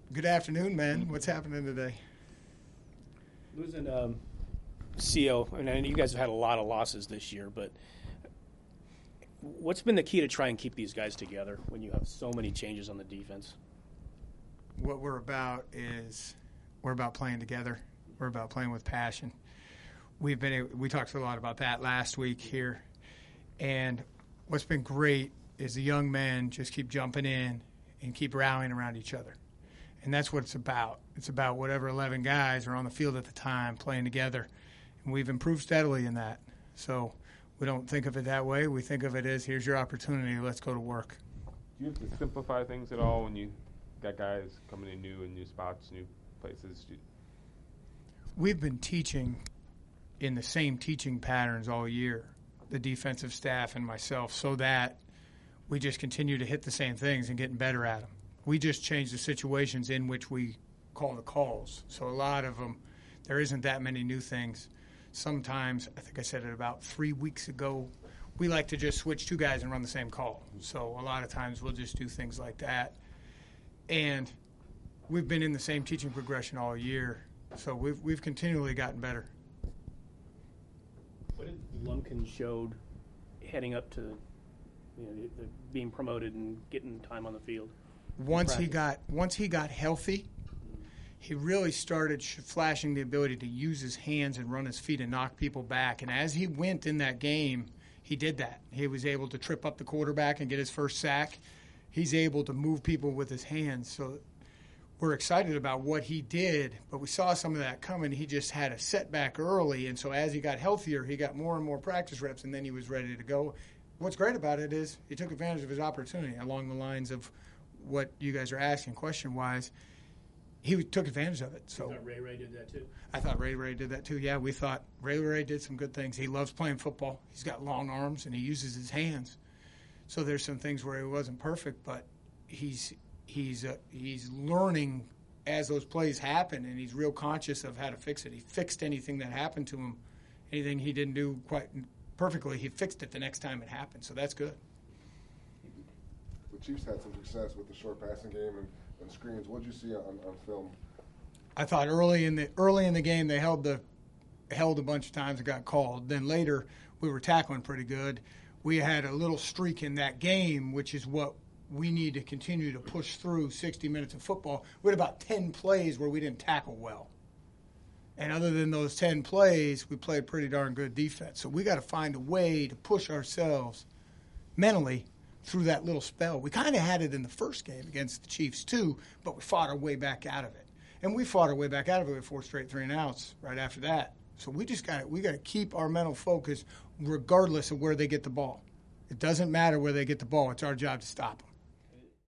Good afternoon, man. What's happening today? Losing CO, and I know you guys have had a lot of losses this year, but what's been the key to try and keep these guys together when you have so many changes on the defense? What we're about is we're about playing together. We're about playing with passion. We talked a lot about that last week here, and what's been great is the young men just keep jumping in and keep rallying around each other. And that's what it's about. It's about whatever 11 guys are on the field at the time playing together. And we've improved steadily in that. So we don't think of it that way. We think of it as, here's your opportunity. Let's go to work. Do you have to simplify things at all when you got guys coming in new spots, new places? We've been teaching in the same teaching patterns all year, the defensive staff and myself, so that we just continue to hit the same things and getting better at them. We just change the situations in which we call the calls. So a lot of them, there isn't that many new things. Sometimes, I think I said it about 3 weeks ago, we like to just switch two guys and run the same call. So a lot of times we'll just do things like that. And we've been in the same teaching progression all year, so we've continually gotten better. What did Lumpkin showed heading up to the being promoted and getting time on the field? Once he got healthy, he really started flashing the ability to use his hands and run his feet and knock people back. And as he went in that game, he did that. He was able to trip up the quarterback and get his first sack. He's able to move people with his hands. So we're excited about what he did, but we saw some of that coming. He just had a setback early, and so as he got healthier, he got more and more practice reps, and then he was ready to go. What's great about it is he took advantage of his opportunity along the lines of what you guys are asking question-wise. He took advantage of it. So I thought Ray did that too. I thought Ray did that too. Yeah, we thought Ray did some good things. He loves playing football. He's got long arms, and he uses his hands. So there's some things where he wasn't perfect, but he's learning as those plays happen, and he's real conscious of how to fix it. He fixed anything that happened to him. Anything he didn't do quite perfectly, he fixed it the next time it happened. So that's good. The Chiefs had some success with the short passing game and screens. What did you see on film? I thought early in the game they held a bunch of times and got called. Then later we were tackling pretty good. We had a little streak in that game, which is what we need to continue to push through 60 minutes of football. We had about 10 plays where we didn't tackle well. And other than those 10 plays, we played pretty darn good defense. So we got to find a way to push ourselves mentally through that little spell. We kind of had it in the first game against the Chiefs too, but we fought our way back out of it. And we fought our way back out of it with 4 straight 3-and-outs right after that. So we got to keep our mental focus regardless of where they get the ball. It doesn't matter where they get the ball. It's our job to stop them.